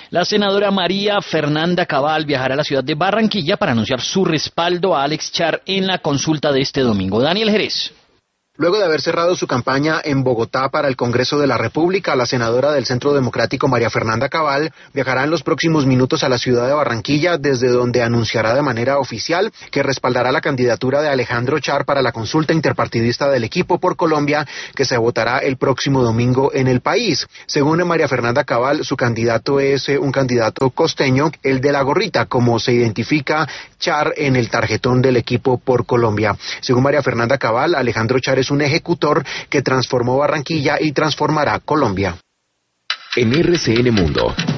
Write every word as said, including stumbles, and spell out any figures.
La senadora María Fernanda Cabal viajará a la ciudad de Barranquilla para anunciar su respaldo a Alex Char en la consulta de este domingo. Daniel Jerez. Luego de haber cerrado su campaña en Bogotá para el Congreso de la República, la senadora del Centro Democrático María Fernanda Cabal viajará en los próximos minutos a la ciudad de Barranquilla, desde donde anunciará de manera oficial que respaldará la candidatura de Alejandro Char para la consulta interpartidista del Equipo por Colombia, que se votará el próximo domingo en el país. Según María Fernanda Cabal, su candidato es eh, un candidato costeño, el de la gorrita, como se identifica Char en el tarjetón del Equipo por Colombia. Según María Fernanda Cabal, Alejandro Char es un ejecutor que transformó Barranquilla y transformará Colombia. En R C N Mundo.